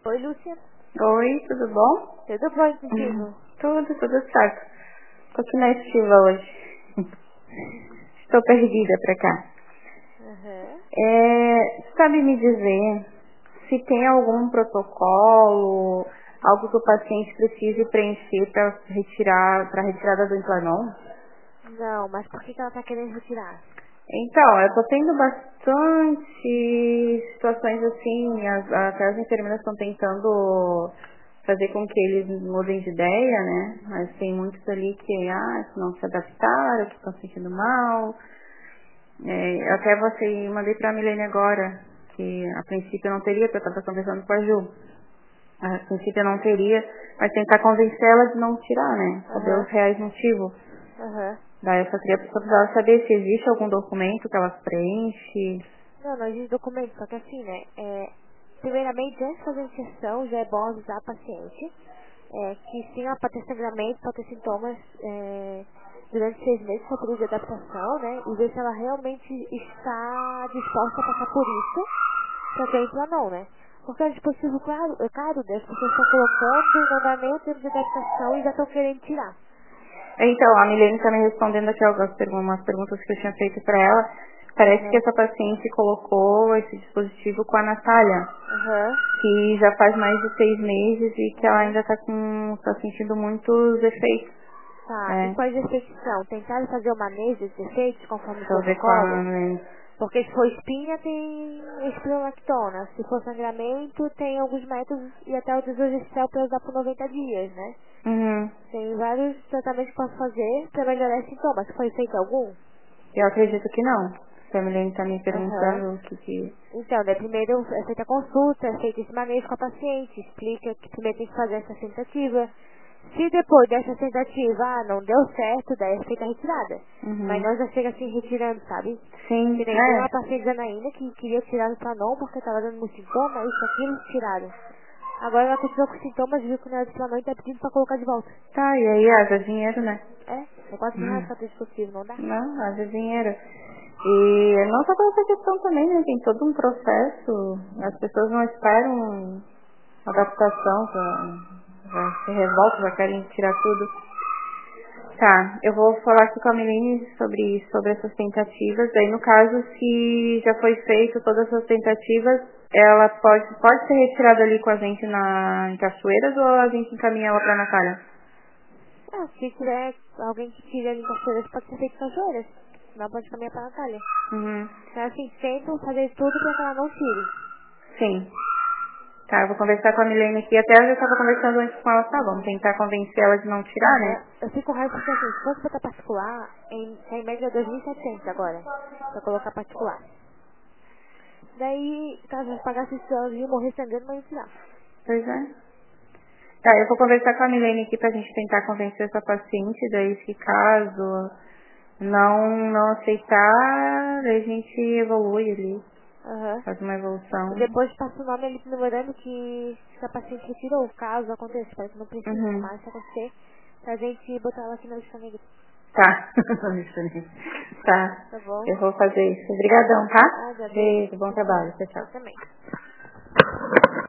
Oi, Lúcia. Oi, tudo bom? Tudo bom contigo? Tudo certo. Tô aqui na estiva hoje. Estou perdida pra cá. Uhum. Sabe me dizer se tem algum protocolo, algo que o paciente precise preencher para retirada do Implanon? Não, mas por que ela tá querendo retirar? Então, eu tô tendo bastante situações assim, até as enfermeiras estão tentando fazer com que eles mudem de ideia, né? Mas tem muitos ali que não se adaptaram, que estão se sentindo mal. Eu até mandei pra Milene agora, que a princípio eu não teria, porque eu estava conversando com a Ju. A princípio eu não teria, mas tentar convencer ela de não tirar, né? Saber os reais motivos. Uhum. Daí eu só precisava saber se existe algum documento que elas preenchem. Não existe documento, só que assim, né? Primeiramente, antes de fazer a injeção, já é bom avisar a paciente que sim, ela pode ter sangramento, pode ter sintomas durante 6 meses, só período de adaptação, né? E ver se ela realmente está disposta a passar por isso, pra ter Implanon, né? Porque é um dispositivo caro, né? As pessoas estão colocando e não dá nem o tempo de adaptação e já estão querendo tirar. Então, a Milene está me respondendo aqui umas perguntas que eu tinha feito para ela. Parece que Uhum. essa paciente colocou esse dispositivo com a Natália, Uhum. que já faz mais de 6 meses e que ela Uhum. ainda está sentindo muitos efeitos. Tá, e É, quais efeitos são? Tentaram fazer o manejo desses efeitos conforme o deixa eu ver com a protocolo? Milene. Porque se for espinha, tem espirolactona. Se for sangramento, tem alguns métodos e até o desogestel para usar por 90 dias, né? Uhum. Tem vários tratamentos que posso fazer para melhorar os sintomas. Foi feito algum? Eu acredito que não. Se a Milene está me Aham. perguntando o que... Então, né, primeiro é feita a consulta, é feito esse manejo com a paciente, explica que primeiro tem que fazer essa tentativa. Se depois dessa tentativa, não deu certo, daí é feita a retirada. Mas Uhum. nós já chega assim retirando, sabe? Sim, Que nem tem uma paciente da Anaína que queria tirar no Planon porque estava dando muito sintoma, isso, aquilo, tiraram. Agora ela continua com sintomas, viu que não era do Planon e tá pedindo pra colocar de volta. Tá, e aí haja dinheiro, né? É 4 mil reais pra ter dispositivo, não dá? Não, haja dinheiro. E não só por essa questão também, né? Tem todo um processo. As pessoas não esperam adaptação, já se revoltam, já querem tirar tudo. Tá, eu vou falar aqui com a Milene sobre essas tentativas. Aí no caso, se já foi feito todas essas tentativas, ela pode ser retirada ali com a gente em Cachoeiras ou a gente encaminha ela pra Natália? Se tiver alguém que tire ali com as coisas, pode ser feito com as joelhas. Não pode caminhar pra Natália. Uhum. Então assim, tentam fazer tudo pra que ela não tire. Sim. Tá, eu vou conversar com a Milene aqui. Até eu já estava conversando antes com ela, tá? Vamos tentar convencer ela de não tirar, Aham. né? Eu fico raiva porque assim, se fosse botar particular, tá em média 2.700 agora, pra colocar particular. Daí, caso eu pagasse isso, eu ia morrer sangrando, mas ia tirar. Pois é. Tá, eu vou conversar com a Milene aqui pra gente tentar convencer essa paciente. Daí, se caso não aceitar, a gente evolui ali. Aham. Faz uma E evolução. depois passa o nome ali lembrando que se a paciente retirou, caso aconteça, parece que não precisa, Uhum. mas se acontecer, pra gente botar ela aqui na lista negra. Tá. Tá. Tá bom? Eu vou fazer isso. Obrigadão, tá? Ah, já beijo. Beijo, bom Tchau, tchau. trabalho. Tchau, Você tchau. também.